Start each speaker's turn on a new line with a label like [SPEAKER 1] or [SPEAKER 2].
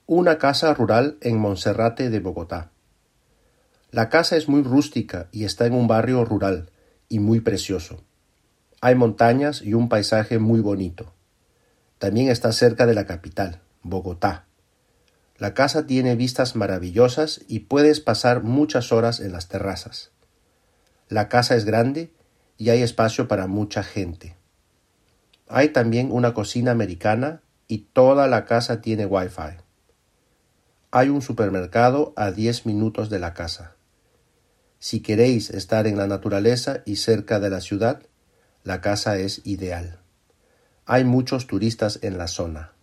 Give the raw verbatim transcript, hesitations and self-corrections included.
[SPEAKER 1] Una casa rural en Monserrate de Bogotá. La casa es muy rústica y está en un barrio rural y muy precioso. Hay montañas y un paisaje muy bonito. También está cerca de la capital, Bogotá. La casa tiene vistas maravillosas y puedes pasar muchas horas en las terrazas. La casa es grande y hay espacio para mucha gente. Hay también una cocina americana y toda la casa tiene Wi-Fi. Hay un supermercado a diez minutos de la casa. Si queréis estar en la naturaleza y cerca de la ciudad, la casa es ideal. Hay muchos turistas en la zona.